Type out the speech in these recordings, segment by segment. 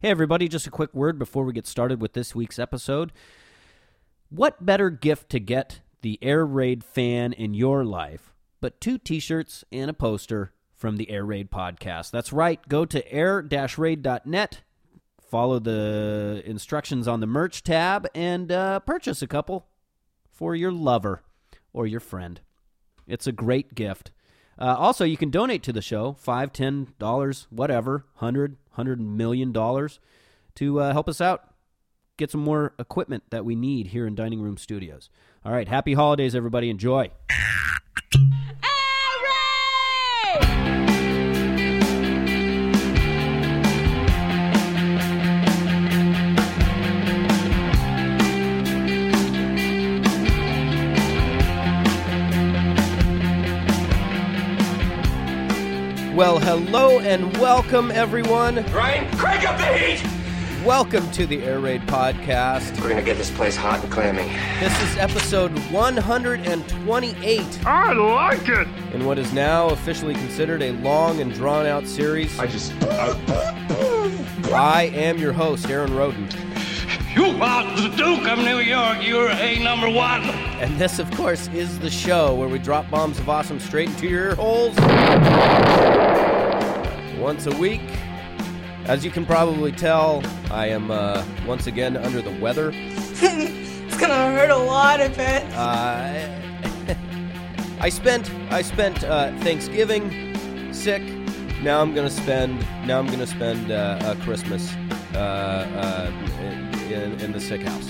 Hey, everybody, just a quick word before we get started with this week's episode. What better gift to get the Air Raid fan in your life but 2 t-shirts and a poster from the Air Raid podcast? That's right. Go to air-raid.net, follow the instructions on the merch tab, and purchase a couple for your lover or your friend. It's a great gift. Also, you can donate to the show, $5, $10, whatever, $100 million to help us out, get some more equipment that we need here in Dining Room Studios. All right, happy holidays, everybody. Enjoy. Well, hello and welcome, everyone. Ryan, crank up the heat! Welcome to the Air Raid podcast. We're gonna get this place hot and clammy. This is episode 128. I like it! In what is now officially considered a long and drawn-out series. I am your host, Aaron Roden. You are the Duke of New York. You're a number one. And this, of course, is the show where we drop bombs of awesome straight into your ear holes once a week. As you can probably tell, I am once again under the weather. It's gonna hurt a lot of it. I spent Thanksgiving sick. Now I'm gonna spend Christmas in the sick house.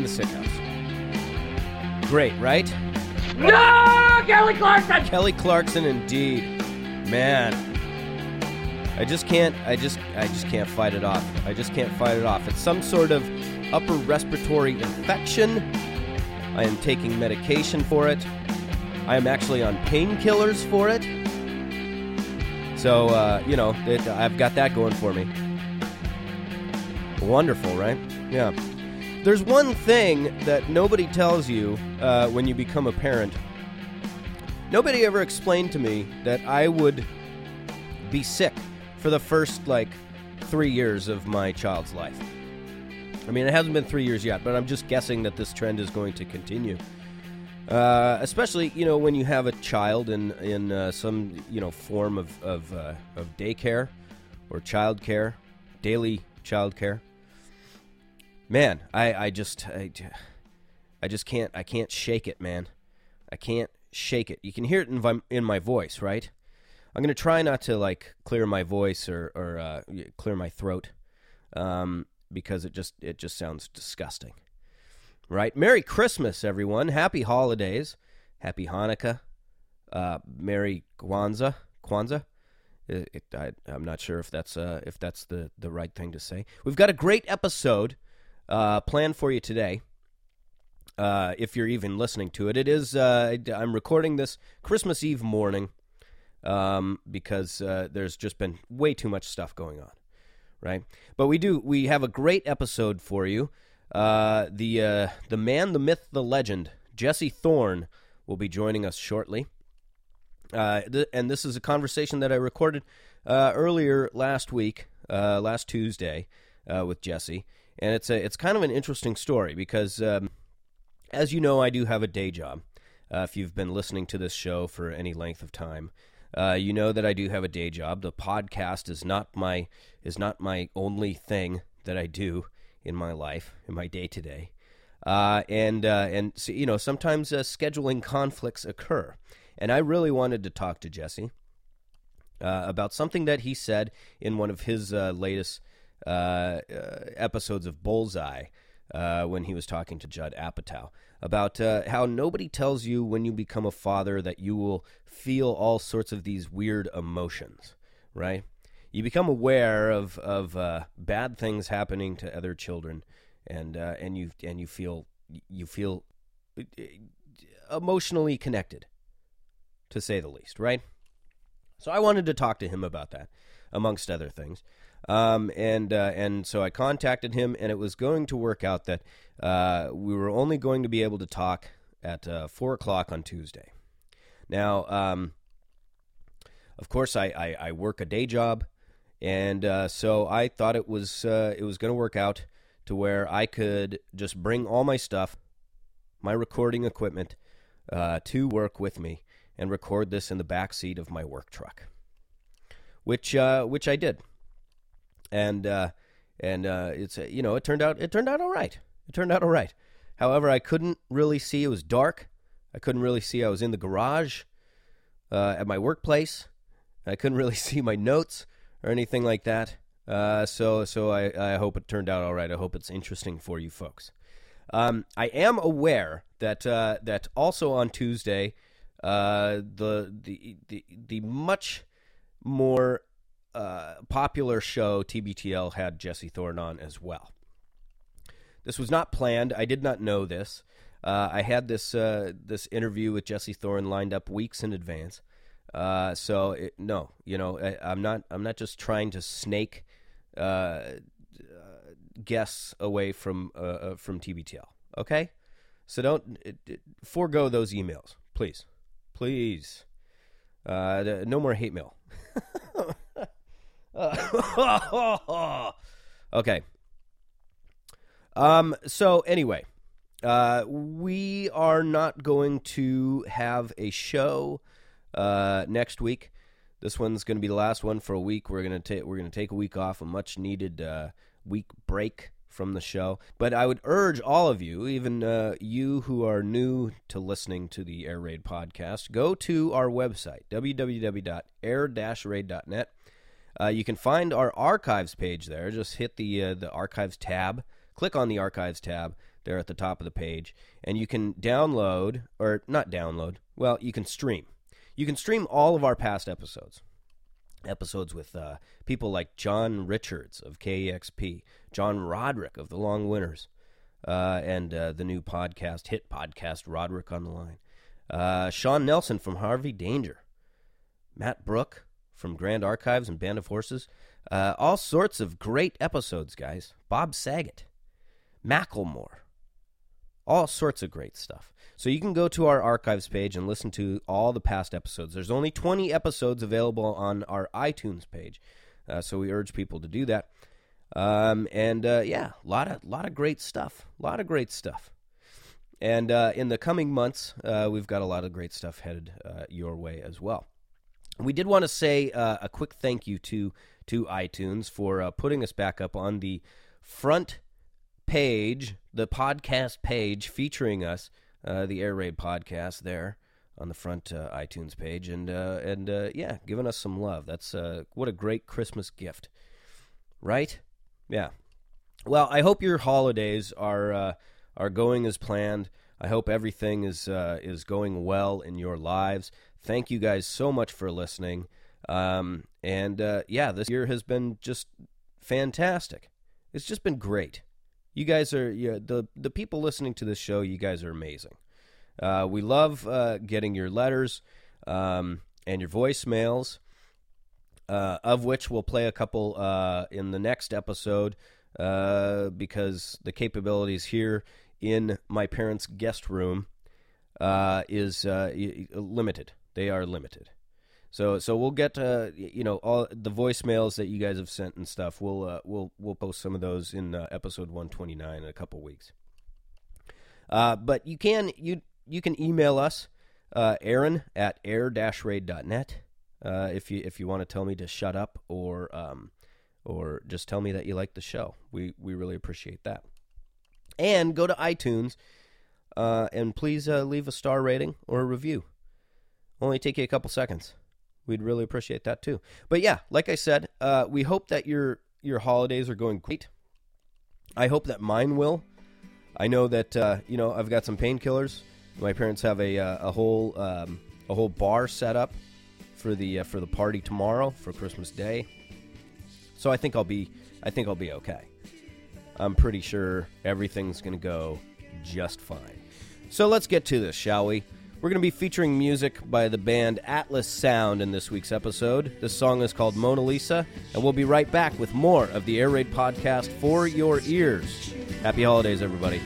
Great, right? No, Kelly Clarkson. Kelly Clarkson, indeed. Man, I just can't fight it off. It's some sort of upper respiratory infection. I am taking medication for it. I am actually on painkillers for it. So, I've got that going for me. Wonderful, right? Yeah. There's one thing that nobody tells you when you become a parent. Nobody ever explained to me that I would be sick for the first, 3 years of my child's life. I mean, it hasn't been 3 years yet, but I'm just guessing that this trend is going to continue. Especially, when you have a child in some, form of daycare or childcare, daily childcare. Man, I just can't shake it, man. I can't shake it. You can hear it in my voice, right? I'm going to try not to, clear my voice or clear my throat, because it just sounds disgusting. Right? Merry Christmas, everyone. Happy holidays. Happy Hanukkah. Merry Kwanzaa. I'm not sure if that's the right thing to say. We've got a great episode planned for you today. If you're even listening to it, it is. I'm recording this Christmas Eve morning because there's just been way too much stuff going on, right? But we have a great episode for you. The man, the myth, the legend, Jesse Thorne will be joining us shortly. And this is a conversation that I recorded earlier last week, last Tuesday, with Jesse. And it's kind of an interesting story because, as you know, I do have a day job. If you've been listening to this show for any length of time, you know that I do have a day job. The podcast is not my only thing that I do in my life, in my day-to-day. And so, sometimes scheduling conflicts occur. And I really wanted to talk to Jesse about something that he said in one of his latest episodes of Bullseye when he was talking to Judd Apatow about how nobody tells you when you become a father that you will feel all sorts of these weird emotions, right? You become aware of bad things happening to other children, and you feel emotionally connected, to say the least, right? So I wanted to talk to him about that, amongst other things. And so I contacted him, and it was going to work out that we were only going to be able to talk at 4 o'clock on Tuesday. Now, of course, I work a day job, And so I thought it was going to work out to where I could just bring all my stuff, my recording equipment, to work with me and record this in the back seat of my work truck, which I did, and it's it turned out all right. It turned out all right. However, I couldn't really see. It was dark. I couldn't really see. I was in the garage at my workplace. I couldn't really see my notes or anything like that. So I hope it turned out all right. I hope it's interesting for you folks. I am aware that also on Tuesday, the much more popular show TBTL had Jesse Thorne on as well. This was not planned. I did not know this. I had this interview with Jesse Thorne lined up weeks in advance. I'm not just trying to snake guests away from TBTL. Okay, so don't forego those emails, please. No more hate mail. Okay. So anyway, we are not going to have a show next week. This one's going to be the last one for a week. We're going to take a week off, a much needed week break from the show. But I would urge all of you, even you who are new to listening to the Air Raid podcast, go to our website, www.air-raid.net. You can find our archives page there. Just hit the archives tab. Click on the archives tab there at the top of the page, and you can download, or not download, well, you can stream. You can stream all of our past episodes. Episodes with people like John Richards of KEXP, John Roderick of The Long Winters, and the new hit podcast, Roderick on the Line. Sean Nelson from Harvey Danger. Matt Brook from Grand Archives and Band of Horses. All sorts of great episodes, guys. Bob Saget. Macklemore. All sorts of great stuff. So you can go to our archives page and listen to all the past episodes. There's only 20 episodes available on our iTunes page, so we urge people to do that. A lot of great stuff. And in the coming months, we've got a lot of great stuff headed your way as well. We did want to say a quick thank you to iTunes for putting us back up on the front page, the podcast page featuring us, the Air Raid podcast there on the front iTunes page, and giving us some love. That's what a great Christmas gift, right? Yeah. Well, I hope your holidays are going as planned. I hope everything is going well in your lives. Thank you guys so much for listening. This year has been just fantastic. It's just been great. You guys are the people listening to this show. You guys are amazing. We love getting your letters and your voicemails, of which we'll play a couple in the next episode because the capabilities here in my parents' guest room is limited. They are limited. So we'll get all the voicemails that you guys have sent and stuff. We'll post some of those in episode 129 in a couple weeks. But you can email us, Aaron at air-raid.net, if you want to tell me to shut up or just tell me that you like the show. We really appreciate that. And go to iTunes and please leave a star rating or a review. Only take you a couple seconds. We'd really appreciate that too. But yeah, like I said, we hope that your holidays are going great. I hope that mine will. I know that I've got some painkillers. My parents have a whole bar set up for the party tomorrow for Christmas Day. So I think I'll be okay. I'm pretty sure everything's going to go just fine. So let's get to this, shall we? We're going to be featuring music by the band Atlas Sound in this week's episode. This song is called Mona Lisa, and we'll be right back with more of the Air Raid podcast for your ears. Happy holidays, everybody.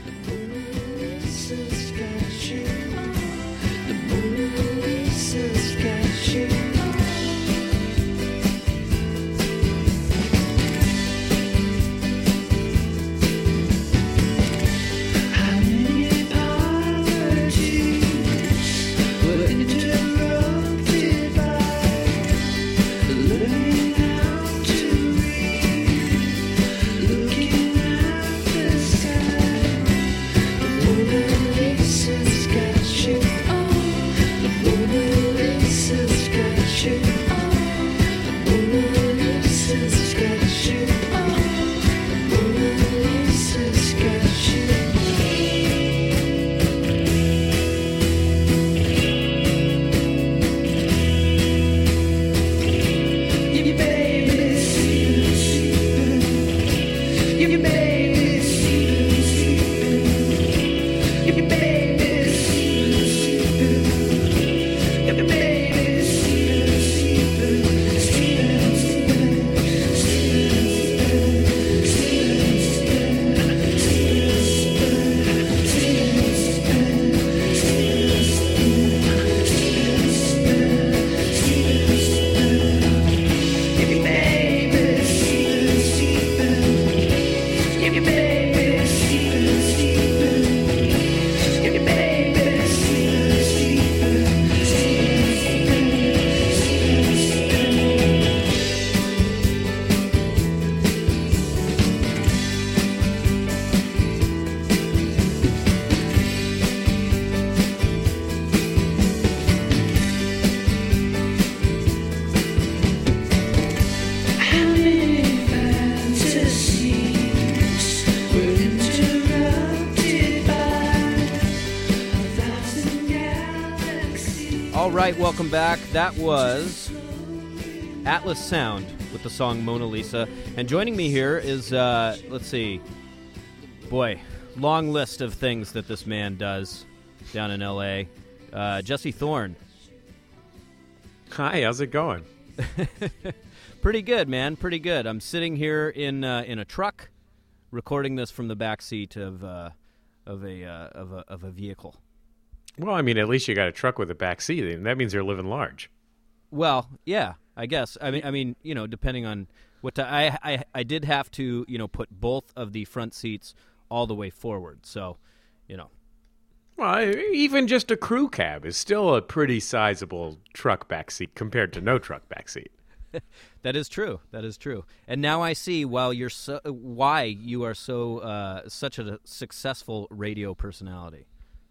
All right, welcome back. That was Atlas Sound with the song Mona Lisa. And joining me here is, let's see, boy, long list of things that this man does down in L.A. Jesse Thorne. Hi, how's it going? Pretty good, man. Pretty good. I'm sitting here in a truck, recording this from the back seat of a vehicle. Well, I mean, at least you got a truck with a back seat, and that means you're living large. Well, yeah, I guess. I mean, you know, depending on what I did have to, you know, put both of the front seats all the way forward. So, you know. Well, even just a crew cab is still a pretty sizable truck back seat compared to no truck back seat. That is true. That is true. And now I see why you are so such a successful radio personality.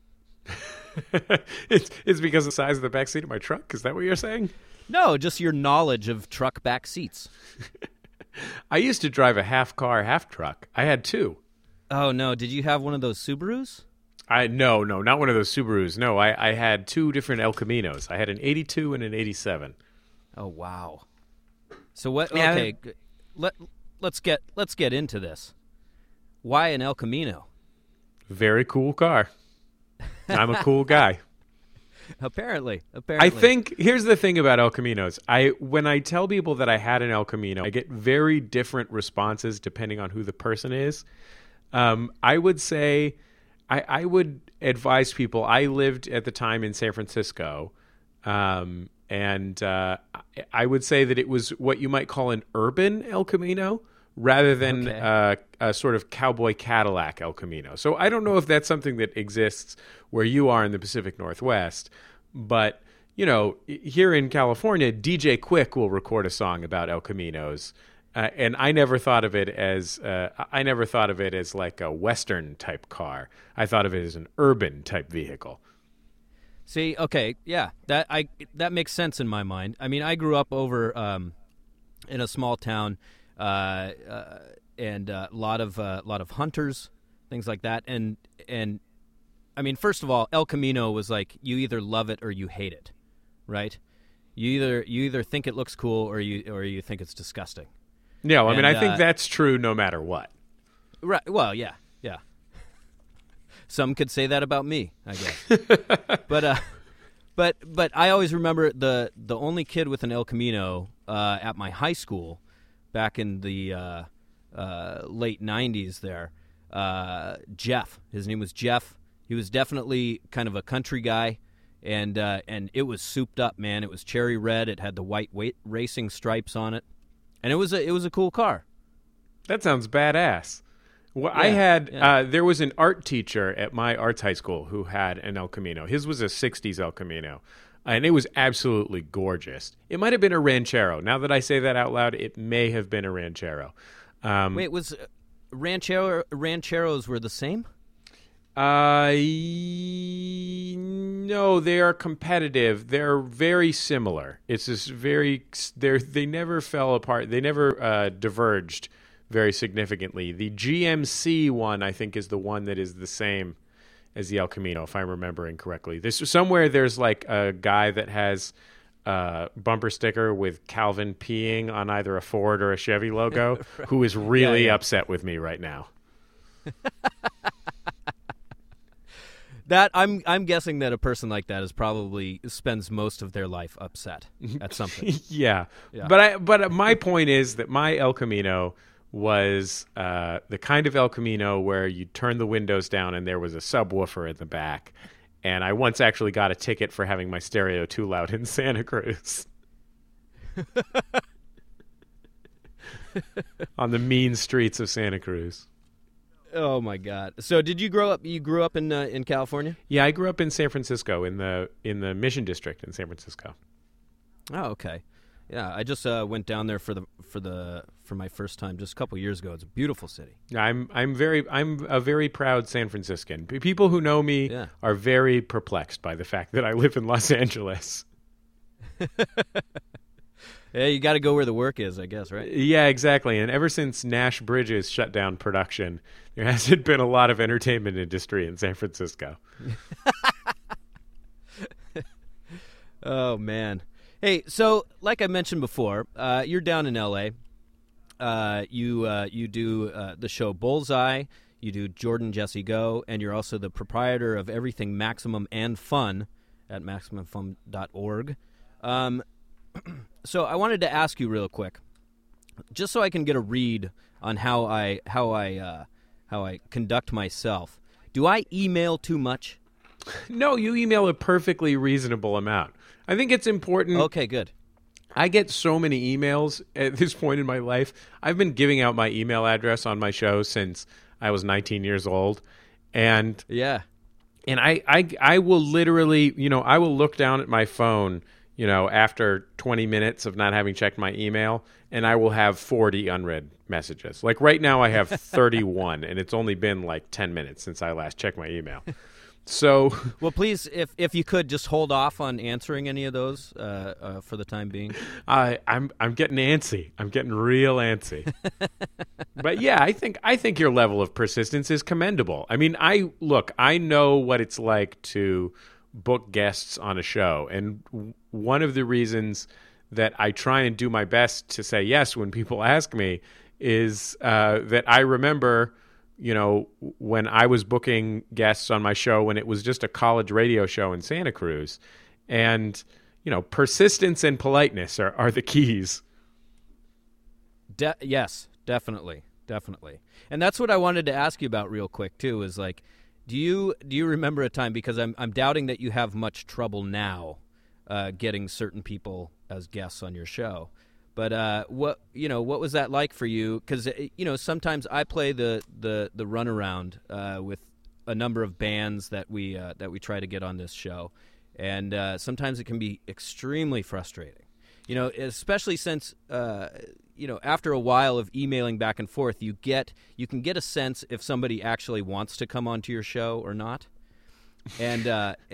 It's because of the size of the back seat of my truck? Is that what you're saying? No, just your knowledge of truck back seats. I used to drive a half car, half truck. I had two. Oh, no. Did you have one of those Subarus? No, not one of those Subarus. No, I had two different El Caminos. I had an 82 and an 87. Oh, wow. So what? Yeah. Okay, let's get into this. Why an El Camino? Very cool car. I'm a cool guy. Apparently. I think here's the thing about El Caminos. When I tell people that I had an El Camino, I get very different responses depending on who the person is. I would say, I would advise people. I lived at the time in San Francisco, and I would say that it was what you might call an urban El Camino, rather than a sort of cowboy Cadillac El Camino. So I don't know if that's something that exists where you are in the Pacific Northwest, but, you know, here in California, DJ Quick will record a song about El Caminos, and I never thought of it as like a Western type car. I thought of it as an urban type vehicle. See, okay, yeah, that makes sense in my mind. I mean, I grew up over in a small town. And a lot of hunters, things like that, and I mean, first of all, El Camino was like you either love it or you hate it, right? You either think it looks cool or you think it's disgusting. Yeah, well, I mean, I think that's true no matter what. Right. Well, yeah. Some could say that about me, I guess. But I always remember the only kid with an El Camino at my high school. Back in the late 90s there, Jeff. His name was Jeff. He was definitely kind of a country guy, and it was souped up, man. It was cherry red. It had the white racing stripes on it, and it was a cool car. That sounds badass. Well, yeah, there was an art teacher at my arts high school who had an El Camino. His was a 60s El Camino. And it was absolutely gorgeous. It might have been a Ranchero. Now that I say that out loud, it may have been a Ranchero. Wait, was Rancheros were the same? No, they are competitive. They're very similar. It's just they never fell apart. They never diverged very significantly. The GMC one, I think, is the one that is the same as the El Camino, if I'm remembering correctly. There's like a guy that has bumper sticker with Calvin peeing on either a Ford or a Chevy logo, who is really upset with me right now. That I'm guessing that a person like that is probably spends most of their life upset at something. Yeah. But my point is that my El Camino was the kind of El Camino where you turn the windows down and there was a subwoofer in the back. And I once actually got a ticket for having my stereo too loud in Santa Cruz. On the mean streets of Santa Cruz. Oh my God! So did you grow up? You grew up in California? Yeah, I grew up in San Francisco, in the Mission District in San Francisco. Oh, okay. Yeah, I just went down there for my first time just a couple years ago. It's a beautiful city. I'm a very proud San Franciscan. People who know me are very perplexed by the fact that I live in Los Angeles. Yeah, you got to go where the work is, I guess, right? Yeah, exactly. And ever since Nash Bridges shut down production, there hasn't been a lot of entertainment industry in San Francisco. Oh, man. Hey, so like I mentioned before, you're down in L.A. You do the show Bullseye. You do Jordan Jesse Go, and you're also the proprietor of everything Maximum and Fun at MaximumFun.org. So I wanted to ask you real quick, just so I can get a read on how I conduct myself. Do I email too much? No, you email a perfectly reasonable amount. I think it's important. Okay, good. I get so many emails at this point in my life. I've been giving out my email address on my show since I was 19 years old, and I will literally, I will look down at my phone, after 20 minutes of not having checked my email, and I will have 40 unread messages. Like right now I have 31, and it's only been like 10 minutes since I last checked my email. So, well, please, if you could just hold off on answering any of those for the time being. I'm getting antsy. I'm getting real antsy. But yeah, I think your level of persistence is commendable. I mean, I know what it's like to book guests on a show, and one of the reasons that I try and do my best to say yes when people ask me is that I remember, when I was booking guests on my show when it was just a college radio show in Santa Cruz, and persistence and politeness are the keys. Yes, definitely, and that's what I wanted to ask you about real quick too. Is like, do you remember a time, because I'm doubting that you have much trouble now getting certain people as guests on your show, but what was that like for you? Because sometimes I play the runaround with a number of bands that we try to get on this show, and sometimes it can be extremely frustrating. Especially since after a while of emailing back and forth, you can get a sense if somebody actually wants to come onto your show or not, and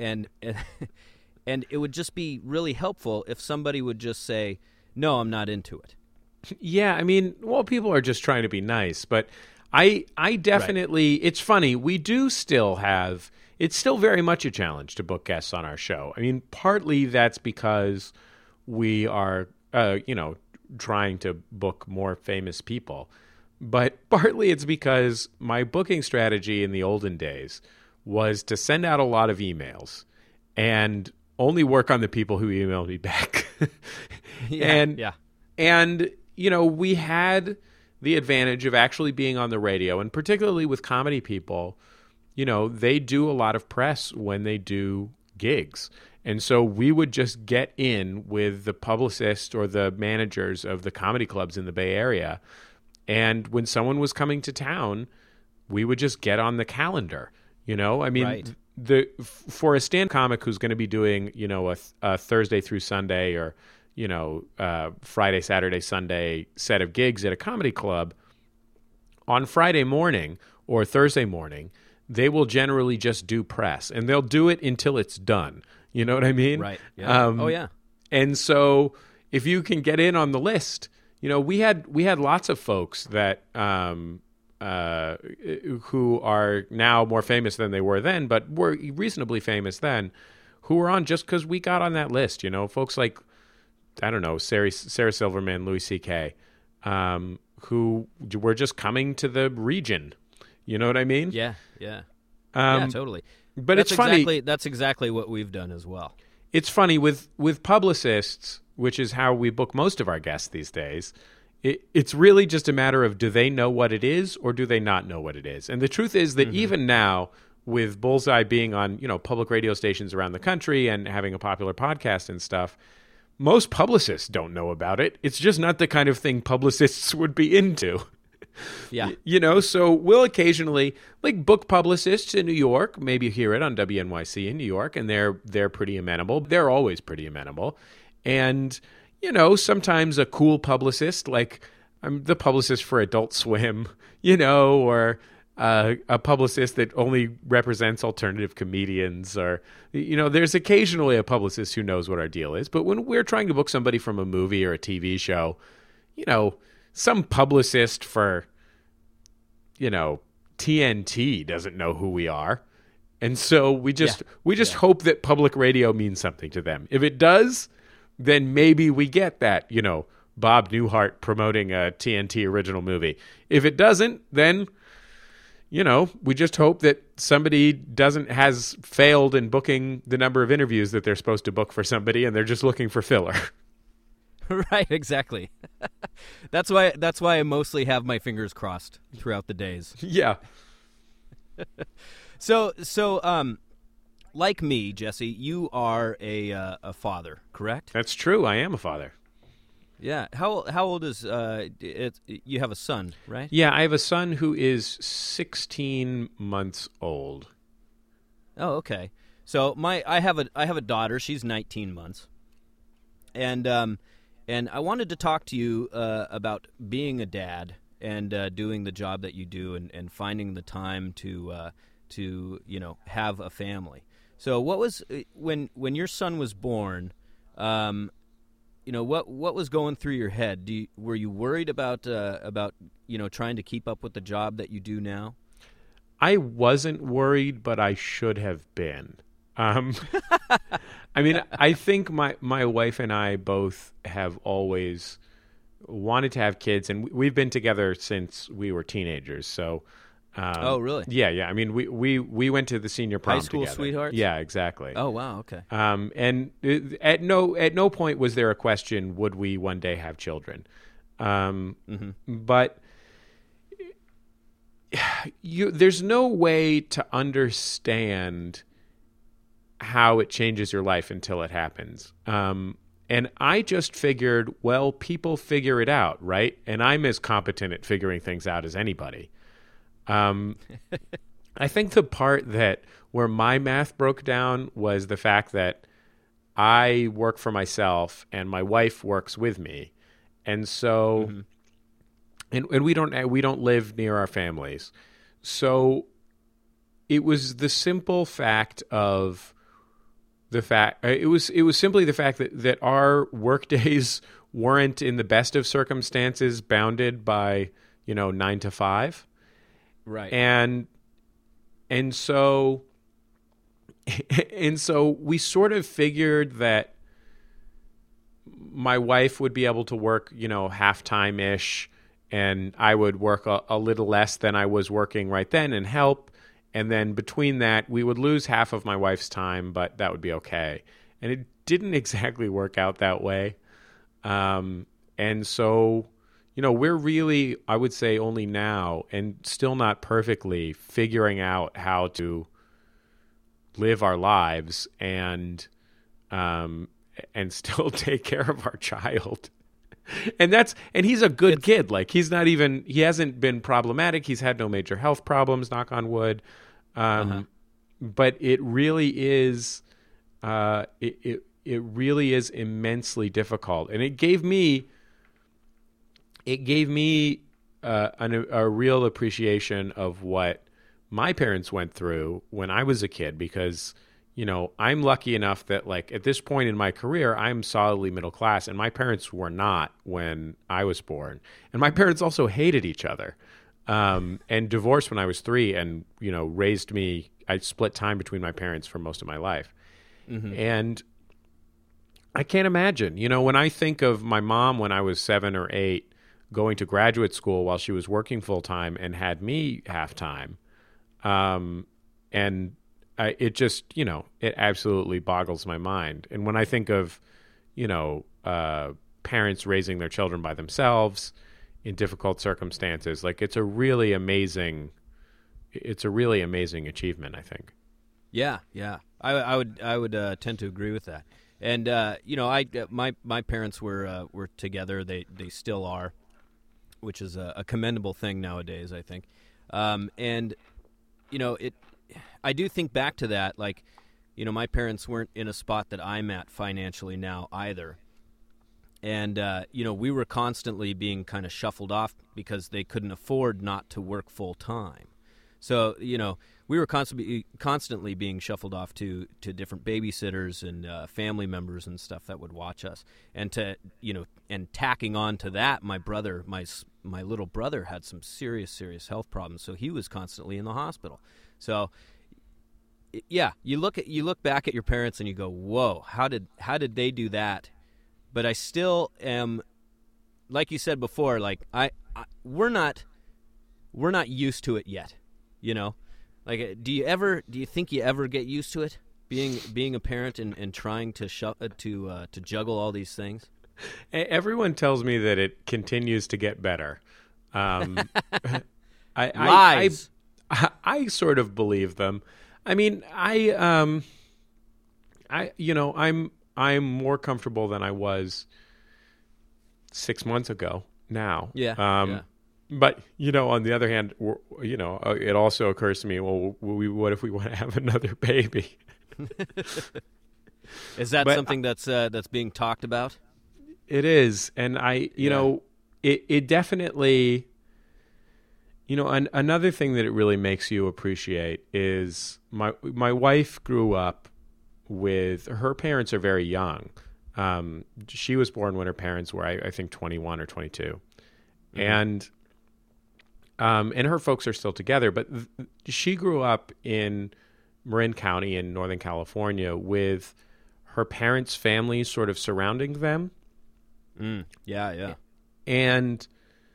and it would just be really helpful if somebody would just say, "No, I'm not into it." Yeah, I mean, people are just trying to be nice, but I definitely, right. It's funny, we do still have. It's still very much a challenge to book guests on our show. I mean, partly that's because we are, trying to book more famous people. But partly it's because my booking strategy in the olden days was to send out a lot of emails and only work on the people who emailed me back. And we had the advantage of actually being on the radio, and particularly with comedy people, they do a lot of press when they do gigs. And so we would just get in with the publicist or the managers of the comedy clubs in the Bay Area. And when someone was coming to town, we would just get on the calendar. I mean, right. For a stand comic who's going to be doing, a Thursday through Sunday or, Friday, Saturday, Sunday set of gigs at a comedy club, on Friday morning or Thursday morning, they will generally just do press, and they'll do it until it's done. You know what I mean? Right. Yeah. Oh, yeah. And so if you can get in on the list, we had lots of folks that who are now more famous than they were then, but were reasonably famous then, who were on just because we got on that list. Folks like I don't know, Sarah Silverman, Louis C.K., who were just coming to the region. You know what I mean? Yeah. Yeah, totally. But it's funny. That's exactly what we've done as well. It's funny with publicists, which is how we book most of our guests these days. It's really just a matter of, do they know what it is or do they not know what it is? And the truth is that even now, with Bullseye being on, public radio stations around the country and having a popular podcast and stuff, most publicists don't know about it. It's just not the kind of thing publicists would be into. Yeah. So we'll occasionally book publicists in New York, maybe hear it on WNYC in New York, and they're pretty amenable. They're always pretty amenable. And, sometimes a cool publicist, like I'm the publicist for Adult Swim, or a publicist that only represents alternative comedians, or, there's occasionally a publicist who knows what our deal is. But when we're trying to book somebody from a movie or a TV show, some publicist for, TNT doesn't know who we are. And so we just hope that public radio means something to them. If it does, then maybe we get that, Bob Newhart promoting a TNT original movie. If it doesn't, then, we just hope that somebody has failed in booking the number of interviews that they're supposed to book for somebody, and they're just looking for filler. Right, exactly. That's why I mostly have my fingers crossed throughout the days. Yeah. So, like me, Jesse, you are a father, correct? That's true. I am a father. Yeah. How old is it? You have a son, right? Yeah, I have a son who is 16 months old. Oh, okay. So I have a daughter. She's 19 months, and I wanted to talk to you about being a dad and doing the job that you do and finding the time to have a family. So what was when your son was born? What was going through your head? Were you worried about trying to keep up with the job that you do now? I wasn't worried, but I should have been. I mean, I think my wife and I both have always wanted to have kids, and we've been together since we were teenagers. So, oh, really? Yeah. I mean, we went to the senior prom high school together. Sweethearts? Yeah, exactly. Oh, wow. Okay. And at no point was there a question, would we one day have children? But there's no way to understand how it changes your life until it happens. And I just figured, well, people figure it out, right? And I'm as competent at figuring things out as anybody. I think the part where my math broke down was the fact that I work for myself and my wife works with me. And so, and we don't live near our families. So it was the simple fact of it was simply the fact that our work days weren't in the best of circumstances bounded by 9 to 5, right? And so we sort of figured that my wife would be able to work half-time ish, and I would work a little less than I was working right then and help. And then between that, we would lose half of my wife's time, but that would be okay. And it didn't exactly work out that way. And so, we're really, I would say, only now and still not perfectly figuring out how to live our lives and still take care of our child. And he's a good kid. Like, he hasn't been problematic. He's had no major health problems, knock on wood. But it really is, it really is immensely difficult. And it gave me a real appreciation of what my parents went through when I was a kid, because I'm lucky enough that, like, at this point in my career, I'm solidly middle class, and my parents were not when I was born. And my parents also hated each other, and divorced when I was 3, and raised me. I split time between my parents for most of my life, and I can't imagine. You know, when I think of my mom when I was 7 or 8 going to graduate school while she was working full time and had me half time, it just, you know, it absolutely boggles my mind. And when I think of, you know, parents raising their children by themselves in difficult circumstances, like it's a really amazing achievement, I think. Yeah. I would tend to agree with that. And you know, my parents were together. They still are, which is a commendable thing nowadays, I think. And you know, I do think back to that. Like, you know, my parents weren't in a spot that I'm at financially now either. And you know, we were constantly being kind of shuffled off because they couldn't afford not to work full time. So, you know, we were constantly being shuffled off to different babysitters and family members and stuff that would watch us. And and tacking on to that, my little brother had some serious health problems, so he was constantly in the hospital. So, yeah, you look back at your parents and you go, "Whoa, how did they do that?" But I still am, like you said before, like we're not used to it yet. You know, like, do you think you ever get used to it, being a parent and trying to juggle all these things? Everyone tells me that it continues to get better. Lies. I sort of believe them. I mean, I'm more comfortable than I was 6 months ago now. Yeah. But, you know, on the other hand, you know, it also occurs to me, well, what if we want to have another baby? Is that something that's being talked about? It is. And you know, it definitely, you know, another thing that it really makes you appreciate is my wife grew up with, her parents are very young. She was born when her parents were, I think, 21 or 22. Mm-hmm. And her folks are still together, but she grew up in Marin County in Northern California with her parents' families sort of surrounding them. Yeah. And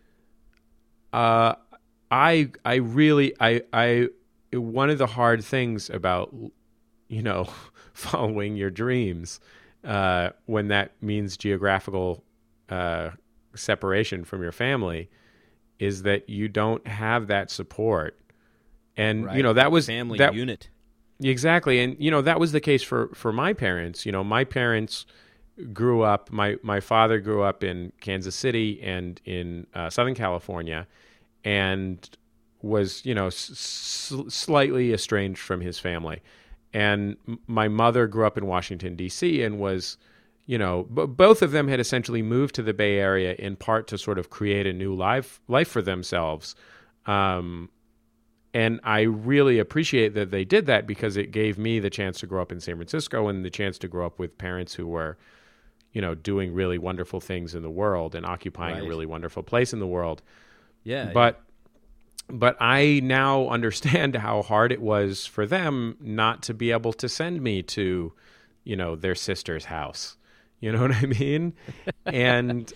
I really one of the hard things about, you know, following your dreams when that means geographical separation from your family is that you don't have that support. And, right. You know, that was family that unit. Exactly. And, you know, that was the case for my parents. You know, my parents grew up, my father grew up in Kansas City and in Southern California and was, you know, slightly estranged from his family. And my mother grew up in Washington, D.C. and was, you know, both of them had essentially moved to the Bay Area in part to sort of create a new life for themselves. And I really appreciate that they did that because it gave me the chance to grow up in San Francisco and the chance to grow up with parents who were, you know, doing really wonderful things in the world and occupying a really wonderful place in the world. Yeah. But I now understand how hard it was for them not to be able to send me to, you know, their sister's house. You know what I mean? And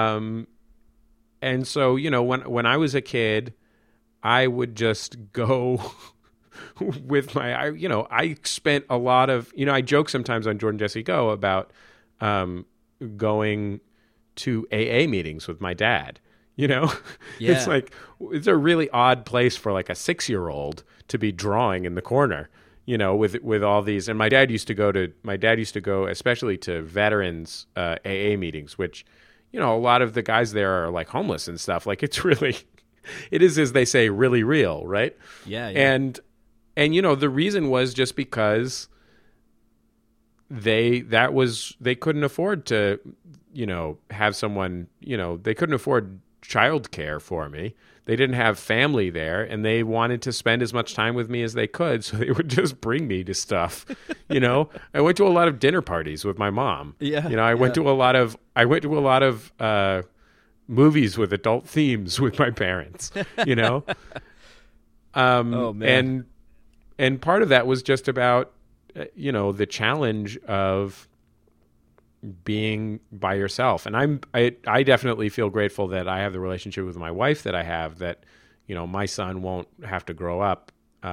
so, you know, when I was a kid, I would just go with I spent a lot of, you know, I joke sometimes on Jordan Jesse Go about going to AA meetings with my dad. You know, Yeah. It's a really odd place for like a 6-year-old to be drawing in the corner. You know, with all these, and my dad used to go especially to veterans AA meetings, which, you know, a lot of the guys there are like homeless and stuff. Like it is, as they say, really real, right? Yeah. And you know, the reason was just because they couldn't afford to, you know, have someone, you know, they couldn't afford childcare for me. They didn't have family there, and they wanted to spend as much time with me as they could, so they would just bring me to stuff. You know, I went to a lot of dinner parties with my mom. Yeah, you know, I went to a lot of movies with adult themes with my parents. You know, oh man, and part of that was just about, you know, the challenge of, being by yourself. And I definitely feel grateful that I have the relationship with my wife that I have, that, my son won't have to grow up,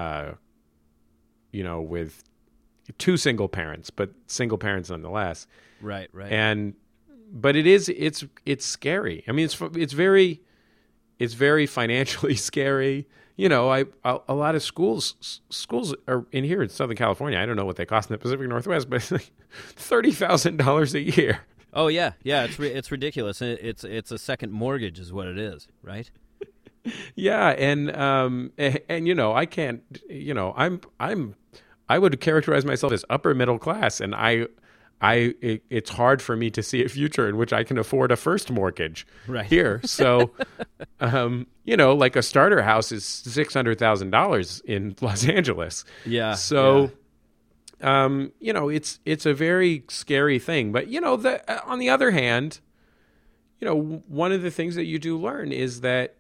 with two single parents, but single parents nonetheless. Right. But it's scary. I mean, it's very financially scary. A lot of schools are in here in Southern California. I don't know what they cost in the Pacific Northwest, but it's like $30,000 a year. Oh yeah. It's ridiculous. It's a second mortgage, is what it is, right? Yeah, and I can't. I would characterize myself as upper middle class, and it's hard for me to see a future in which I can afford a first mortgage here. So, like a starter house is $600,000 in Los Angeles. Yeah. So, it's a very scary thing. But on the other hand, one of the things that you do learn is that,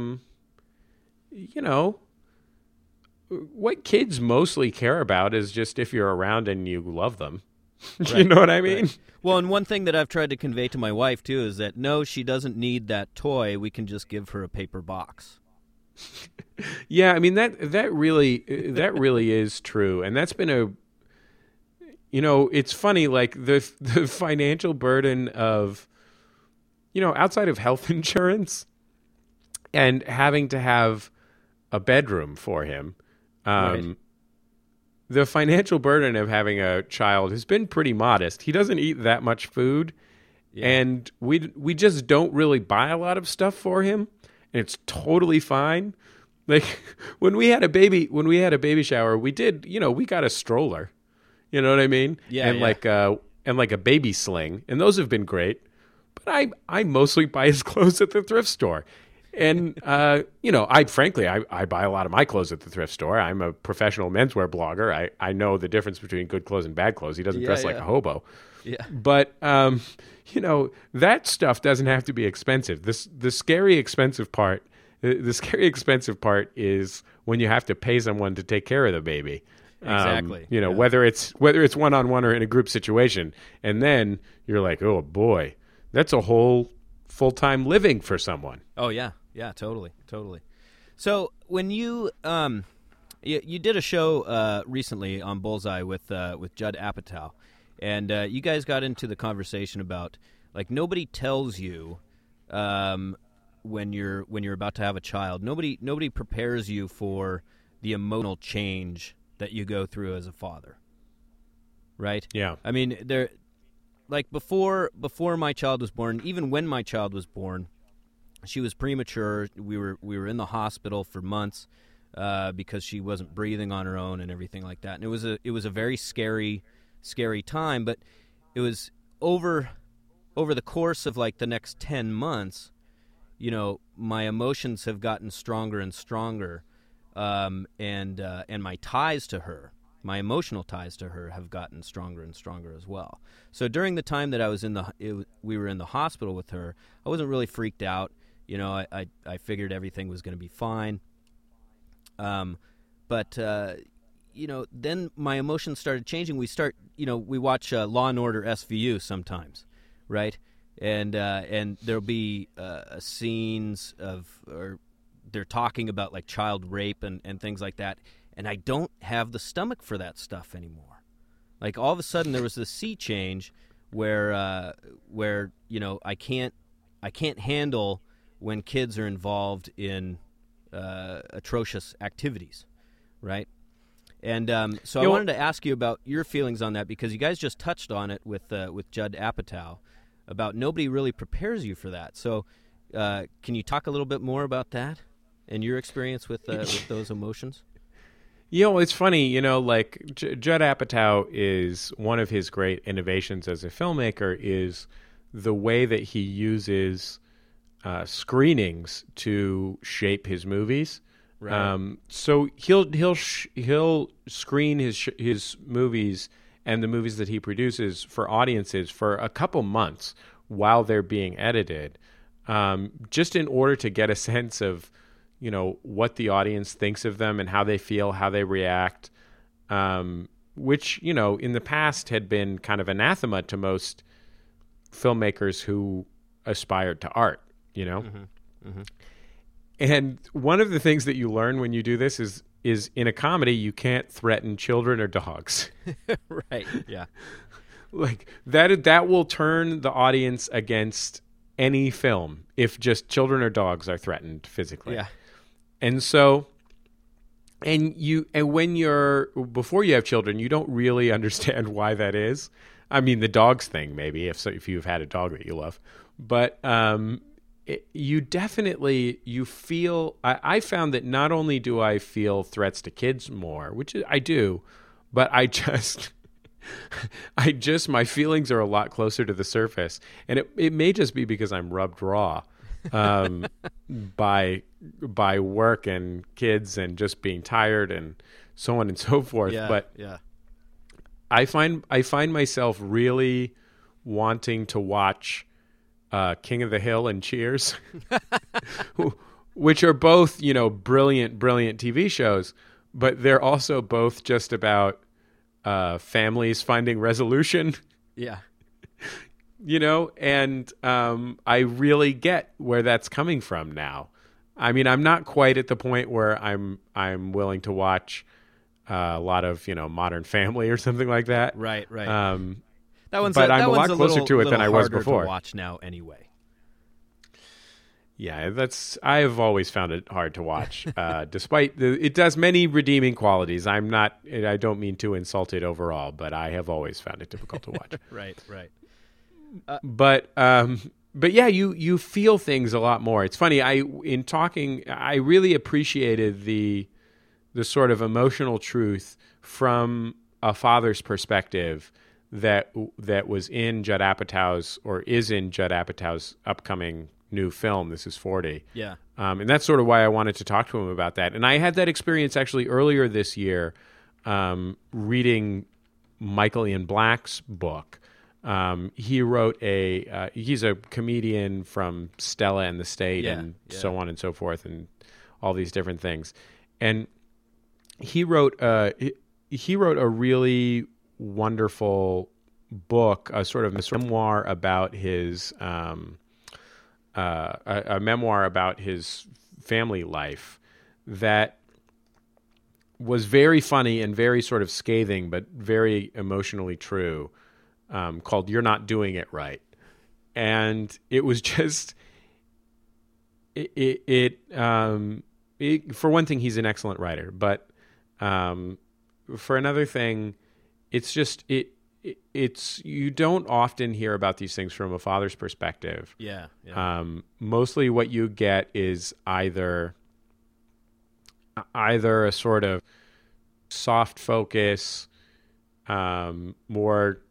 what kids mostly care about is just if you're around and you love them. You know what I mean? Right. Well, and one thing that I've tried to convey to my wife, too, is that, no, she doesn't need that toy. We can just give her a paper box. Yeah, I mean, that really is true. And that's been it's funny, like the financial burden of, outside of health insurance and having to have a bedroom for him, Right. The financial burden of having a child has been pretty modest. He doesn't eat that much food, and we just don't really buy a lot of stuff for him, and it's totally fine. Like when we had a baby shower, we did, we got a stroller. You know what I mean? Yeah. And like a baby sling, and those have been great. But I mostly buy his clothes at the thrift store. And, I buy a lot of my clothes at the thrift store. I'm a professional menswear blogger. I know the difference between good clothes and bad clothes. He doesn't dress like a hobo. Yeah. But, that stuff doesn't have to be expensive. The scary expensive part is when you have to pay someone to take care of the baby. Exactly. Whether it's one-on-one or in a group situation. And then you're like, oh, boy, that's a whole full-time living for someone. Oh, yeah. Yeah, totally. So when you you did a show recently on Bullseye with Judd Apatow, and you guys got into the conversation about, like, nobody tells you when you're about to have a child. Nobody prepares you for the emotional change that you go through as a father. Right? Yeah. I mean, like before my child was born, even when my child was born, she was premature. We were in the hospital for months because she wasn't breathing on her own and everything like that. And it was a very scary time. But it was over the course of like the next 10 months. My emotions have gotten stronger and stronger, and my ties to her. My emotional ties to her have gotten stronger and stronger as well. So during the time that I was we were in the hospital with her, I wasn't really freaked out. I figured everything was going to be fine. But then my emotions started changing. We watch Law and Order SVU sometimes, right? And there'll be scenes or they're talking about like child rape and things like that. And I don't have the stomach for that stuff anymore. Like all of a sudden there was this sea change where I can't handle when kids are involved in atrocious activities, right? And so I wanted to ask you about your feelings on that, because you guys just touched on it with Judd Apatow about nobody really prepares you for that. So can you talk a little bit more about that and your experience with those emotions? It's funny, like Judd Apatow is one of his great innovations as a filmmaker is the way that he uses screenings to shape his movies. Right. So he'll screen his movies and the movies that he produces for audiences for a couple months while they're being edited, just in order to get a sense of what the audience thinks of them and how they feel, how they react, which, in the past had been kind of anathema to most filmmakers who aspired to art, you know? And one of the things that you learn when you do this is in a comedy, you can't threaten children or dogs. Right. Yeah. Like that will turn the audience against any film if just children or dogs are threatened physically. Yeah. And so, when you're, before you have children, you don't really understand why that is. I mean, the dogs thing, maybe, if you've had a dog that you love. But you feel, I found that not only do I feel threats to kids more, which I do, but my feelings are a lot closer to the surface. And it may just be because I'm rubbed raw by work and kids and just being tired and so on and so forth. Yeah, but yeah. I find myself really wanting to watch King of the Hill and Cheers, which are both, brilliant TV shows, but they're also both just about families finding resolution. Yeah. And I really get where that's coming from now. I mean, I'm not quite at the point where I'm willing to watch a lot of Modern Family or something like that. Right. I'm a a lot closer to it than I was before. To watch now, anyway. Yeah, I've always found it hard to watch, despite it does many redeeming qualities. I don't mean to insult it overall, but I have always found it difficult to watch. Right. But yeah, you feel things a lot more. It's funny. I really appreciated the sort of emotional truth from a father's perspective that was in Judd Apatow's, or is in Judd Apatow's upcoming new film. This is 40. Yeah. And that's sort of why I wanted to talk to him about that. And I had that experience actually earlier this year, reading Michael Ian Black's book. He wrote he's a comedian from Stella and the State and so on and so forth and all these different things. And he wrote a really wonderful book, a sort of memoir about his a memoir about his family life that was very funny and very sort of scathing, but very emotionally true, called "You're Not Doing It Right," and it was just for one thing, he's an excellent writer, but for another thing, it's just it's you don't often hear about these things from a father's perspective. Yeah. Mostly what you get is either a sort of soft focus, more,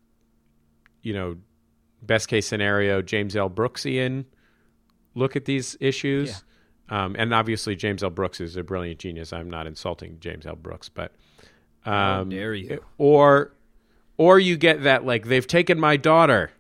best case scenario, James L. Brooksian look at these issues. Yeah. And obviously James L. Brooks is a brilliant genius. I'm not insulting James L. Brooks, but how dare you? Or you get that, like, they've taken my daughter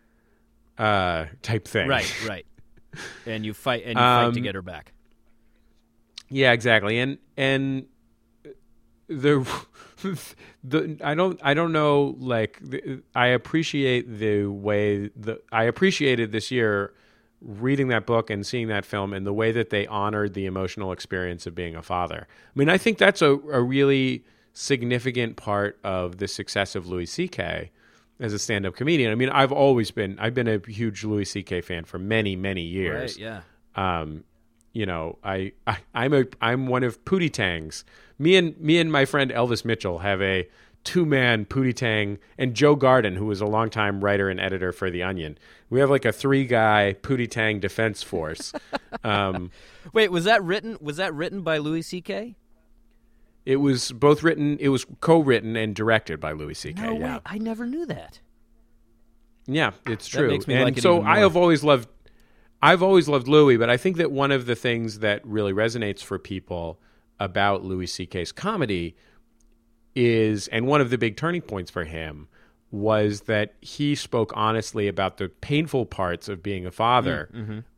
type thing. Right. And you fight to get her back. Yeah, exactly. And the I don't know, like, I appreciate the way I appreciated this year reading that book and seeing that film and the way that they honored the emotional experience of being a father. I mean, I think that's a really significant part of the success of Louis C.K. as a stand-up comedian. I mean, I've been a huge Louis C.K. fan for many, many years. Right, yeah. I'm one of Pootie Tang's. Me and my friend Elvis Mitchell have a two-man Pootie Tang, and Joe Garden, who was a longtime writer and editor for The Onion. We have like a 3-guy Pootie Tang defense force. Wait, was that written by Louis C.K.? It was both written. It was co-written and directed by Louis C.K. No way! I never knew that. Yeah, it's true. That makes me and like it so even more. I've always loved Louis, but I think that one of the things that really resonates for people about Louis C.K.'s comedy is, and one of the big turning points for him was that he spoke honestly about the painful parts of being a father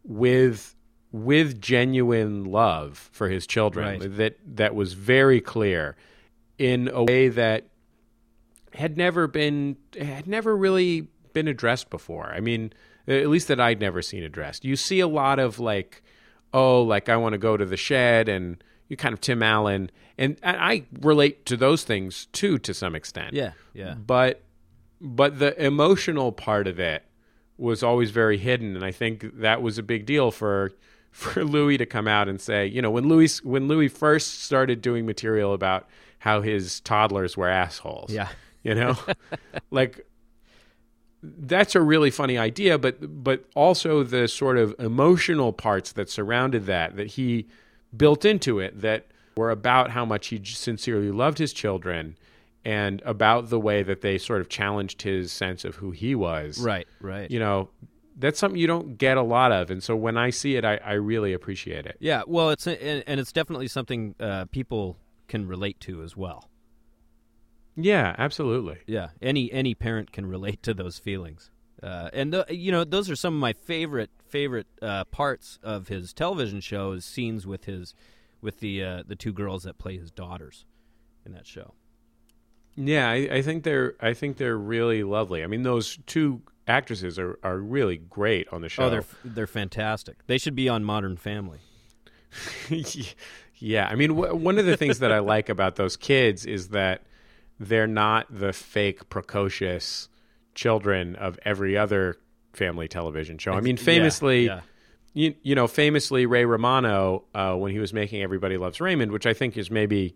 with genuine love for his children. Right. That was very clear in a way that had never really been addressed before. I mean, at least that I'd never seen addressed. You see a lot of like, oh, like I want to go to the shed, and you kind of Tim Allen, and I relate to those things too to some extent. Yeah. But the emotional part of it was always very hidden, and I think that was a big deal for Louis to come out and say, you know, when Louis first started doing material about how his toddlers were assholes. Yeah. You know? Like, that's a really funny idea, but also the sort of emotional parts that surrounded that he built into it, that were about how much he sincerely loved his children and about the way that they sort of challenged his sense of who he was. Right. You know, that's something you don't get a lot of, and so when I see it, I really appreciate it. Yeah, well, it's definitely something people can relate to as well. Yeah, absolutely. Yeah, any parent can relate to those feelings, and those are some of my favorite parts of his television show. Is scenes with the two girls that play his daughters in that show. Yeah, I think they're really lovely. I mean, those two actresses are really great on the show. Oh, they're fantastic. They should be on Modern Family. Yeah, I mean, one of the things that I like about those kids is that they're not the fake, precocious children of every other family television show. I mean, famously, famously Ray Romano, when he was making Everybody Loves Raymond, which I think is maybe,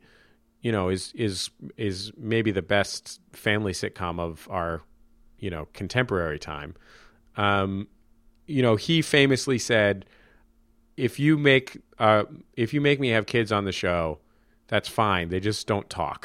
is maybe the best family sitcom of our, contemporary time. He famously said, if you make me have kids on the show, that's fine. They just don't talk.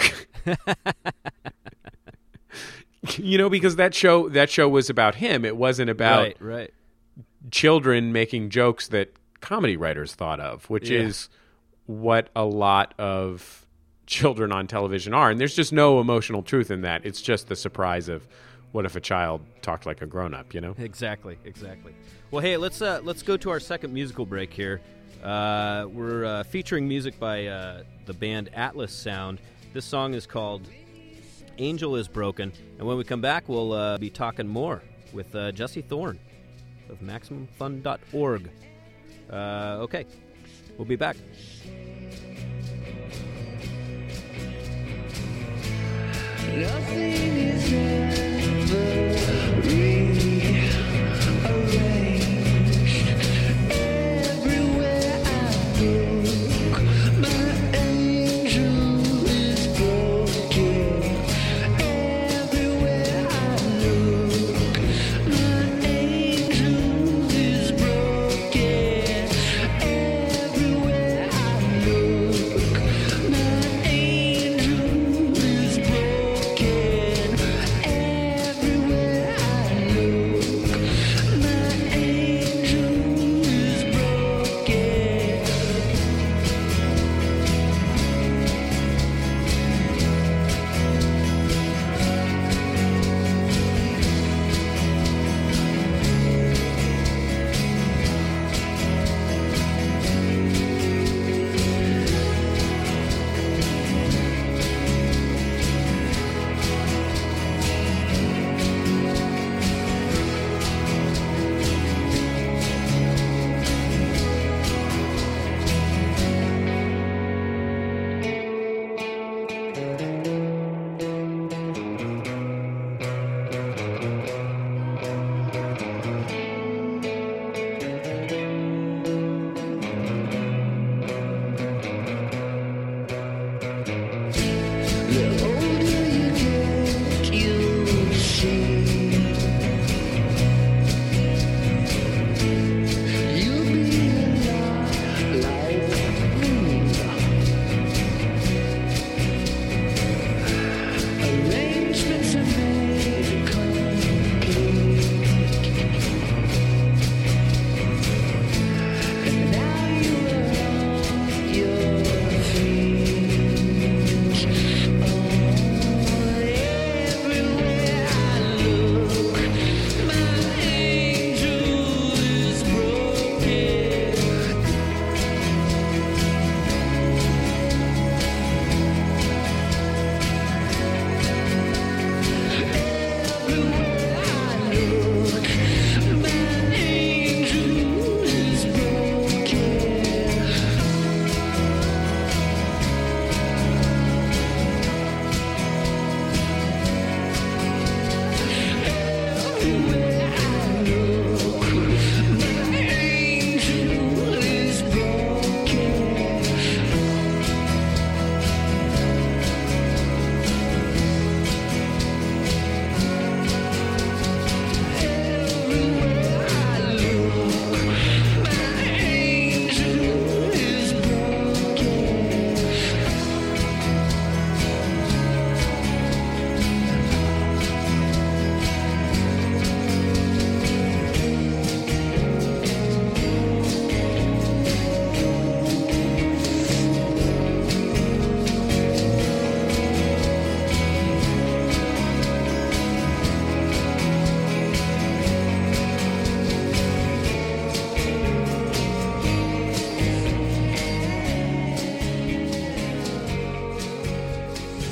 Because that show was about him. It wasn't about right. children making jokes that comedy writers thought of, which is what a lot of children on television are. And there's just no emotional truth in that. It's just the surprise of what if a child talked like a grown-up, Exactly. Well, hey, let's go to our second musical break here. We're featuring music by the band Atlas Sound. This song is called Angel is Broken. And when we come back, we'll be talking more with Jesse Thorne of MaximumFun.org. Okay, we'll be back. Nothing is ever rearranged. Everywhere I look, my angel is broken. Everywhere I look, my angel is broken. Everywhere I look, my angel is broken.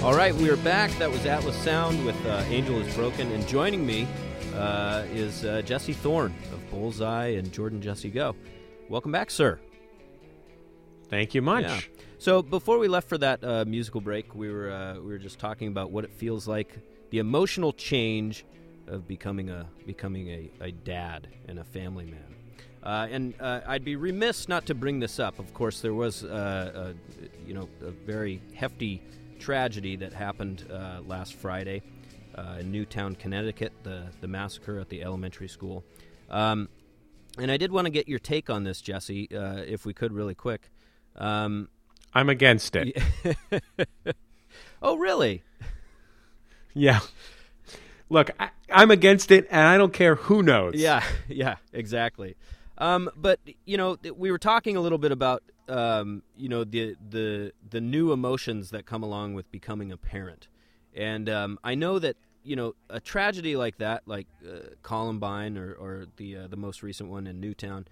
All right, we are back. That was Atlas Sound with Angel is Broken. And joining me is Jesse Thorne of Bullseye and Jordan Jesse Go. Welcome back, sir. Thank you much. Yeah. So before we left for that musical break, we were just talking about what it feels like, the emotional change of becoming a dad and a family man. And I'd be remiss not to bring this up. Of course, there was a very hefty tragedy that happened last Friday in Newtown, Connecticut, the massacre at the elementary school. And I did want to get your take on this, Jesse, if we could, really quick. I'm against it. Oh, really? Yeah. Look, I'm against it, and I don't care who knows. Yeah, exactly. But we were talking a little bit about the new emotions that come along with becoming a parent, and I know that a tragedy like that, like Columbine or the most recent one in Newtown,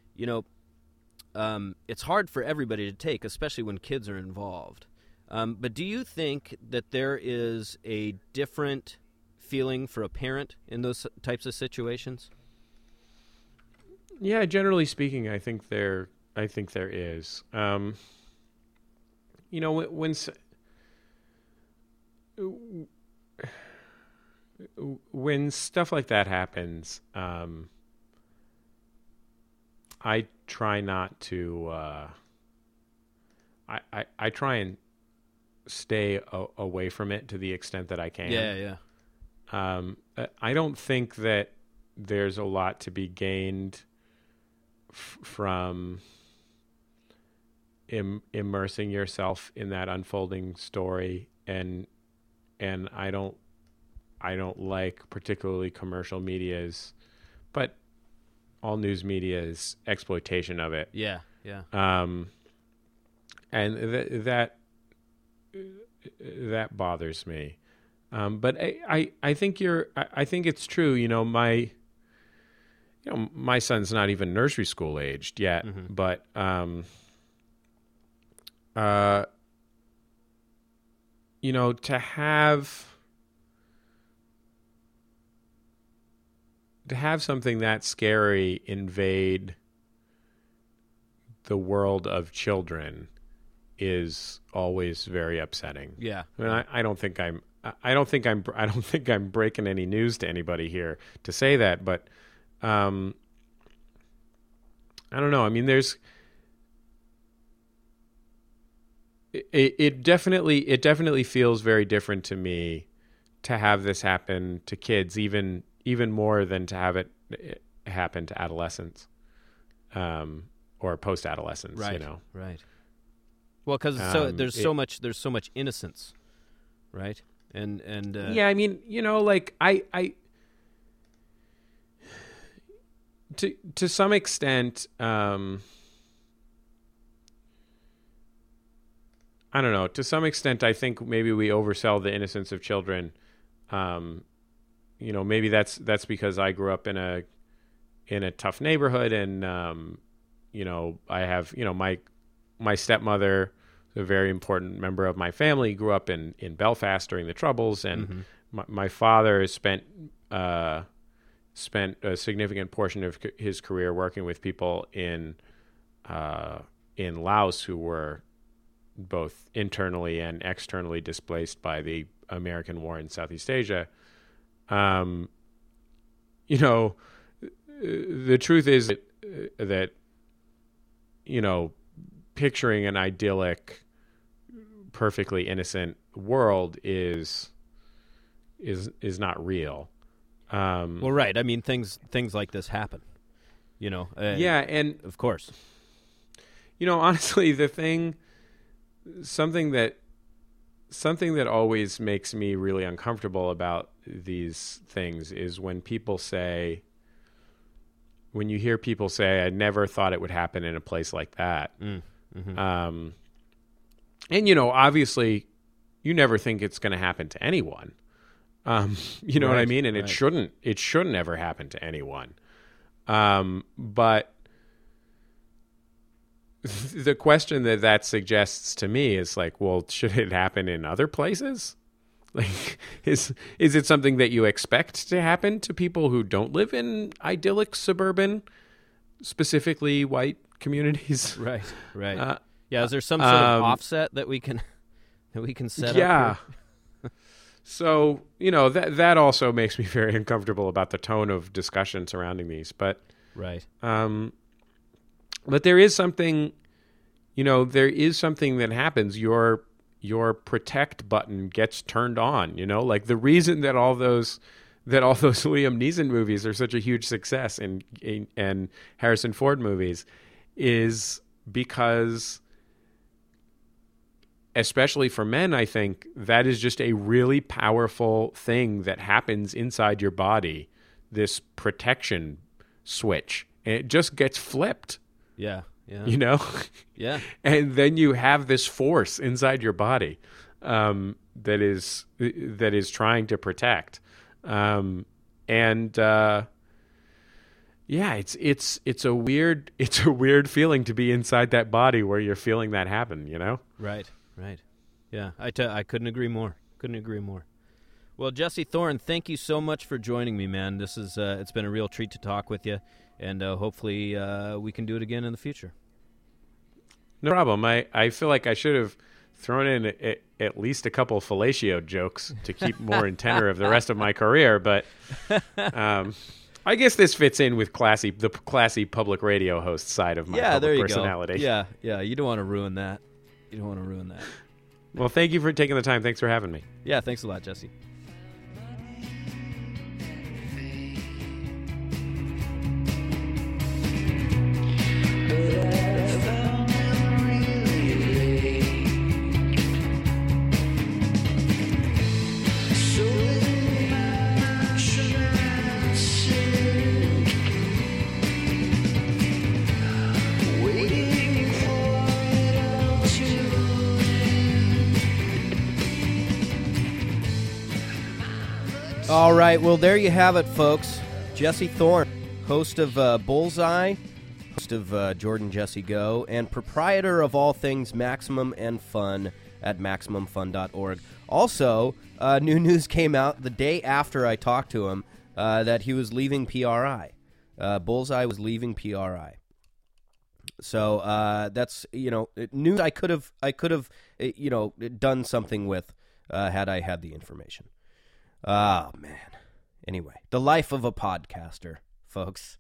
it's hard for everybody to take, especially when kids are involved. But do you think that there is a different feeling for a parent in those types of situations? Yeah, generally speaking, I think there is. When stuff like that happens, I try not to. I try and stay away from it to the extent that I can. Yeah. I don't think that there's a lot to be gained from immersing yourself in that unfolding story, and I don't like particularly commercial media's, but all news media's exploitation of it. Yeah. And that bothers me. But I think I think it's true. My son's not even nursery school aged yet, but to have something that scary invade the world of children is always very upsetting. Yeah. I mean, I don't think I'm breaking any news to anybody here to say that, but I don't know. I mean, it definitely feels very different to me to have this happen to kids, even more than to have it happen to adolescents, or post-adolescents. Right. You know. Right. Well, because there's so much innocence, right? And yeah, I mean, like I to some extent, I don't know. To some extent, I think maybe we oversell the innocence of children. Maybe that's because I grew up in a tough neighborhood, and I have my stepmother, a very important member of my family, grew up in Belfast during the Troubles, and my father spent a significant portion of his career working with people in Laos who were both internally and externally displaced by the American war in Southeast Asia. The truth is that picturing an idyllic, perfectly innocent world is not real. Well, right. I mean, things like this happen. Yeah, and of course. Honestly, something that always makes me really uncomfortable about these things is when you hear people say, "I never thought it would happen in a place like that." And obviously, you never think it's going to happen to anyone. You know what I mean? And it shouldn't ever happen to anyone. But the question that suggests to me is like, well, should it happen in other places? Like, is it something that you expect to happen to people who don't live in idyllic suburban, specifically white communities? Right. Yeah, is there some sort of offset that we can set up? Yeah. So, that also makes me very uncomfortable about the tone of discussion surrounding these. But right. But there is something, that happens. Your protect button gets turned on. Like the reason that all those Liam Neeson movies are such a huge success and Harrison Ford movies is because, especially for men, I think that is just a really powerful thing that happens inside your body, this protection switch, and it just gets flipped. Yeah. Yeah. And then you have this force inside your body that is trying to protect. It's a weird feeling to be inside that body where you're feeling that happen, Right. Yeah, I couldn't agree more. Well, Jesse Thorne, thank you so much for joining me, man. This is it's been a real treat to talk with you, and hopefully we can do it again in the future. No problem. I feel like I should have thrown in at least a couple of fellatio jokes to keep more in tenor of the rest of my career, but I guess this fits in with the classy public radio host side of my public personality. Go. Yeah. You don't want to ruin that. Well, thank you for taking the time. Thanks for having me. Yeah, thanks a lot, Jesse. All right, well, there you have it, folks. Jesse Thorne, host of Bullseye, host of Jordan Jesse Go, and proprietor of all things Maximum and Fun at MaximumFun.org. Also, new news came out the day after I talked to him that he was leaving PRI. Bullseye was leaving PRI. So that's news I could have done something with had I had the information. Oh, man. Anyway, the life of a podcaster, folks.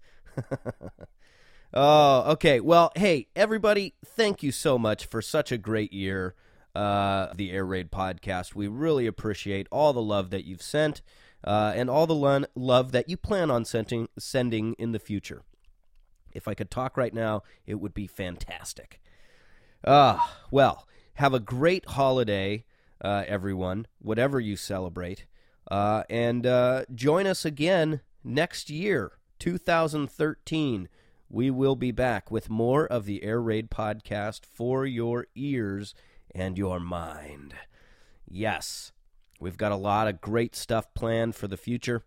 Oh, okay. Well, hey, everybody, thank you so much for such a great year, the Air Raid podcast. We really appreciate all the love that you've sent and all the love that you plan on sending in the future. If I could talk right now, it would be fantastic. Well, have a great holiday, everyone, whatever you celebrate. And join us again next year, 2013. We will be back with more of the Air Raid podcast for your ears and your mind. Yes, we've got a lot of great stuff planned for the future.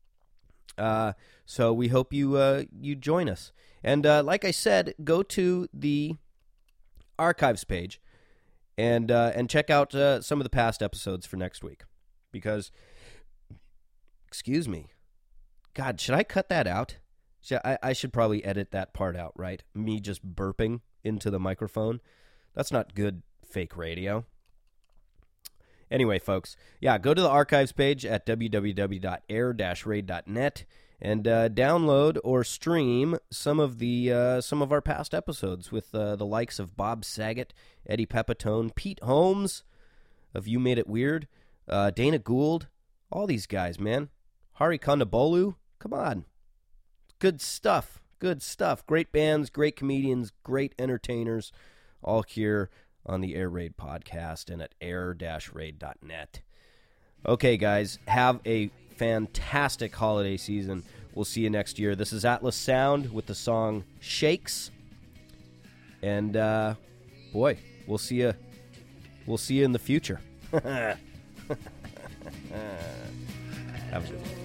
So we hope you join us. And like I said, go to the archives page and check out some of the past episodes for next week. Because, excuse me, God, should I cut that out? I should probably edit that part out, right? Me just burping into the microphone. That's not good fake radio. Anyway, folks, yeah, go to the archives page at www.air-raid.net and download or stream some of our past episodes with the likes of Bob Saget, Eddie Pepitone, Pete Holmes of You Made It Weird, Dana Gould, all these guys, man. Hari Kondabolu, come on. Good stuff. Great bands, great comedians, great entertainers, all here on the Air Raid podcast and at air-raid.net. Okay, guys, have a fantastic holiday season. We'll see you next year. This is Atlas Sound with the song Shakes. And, boy, we'll see you in the future. Have a good one.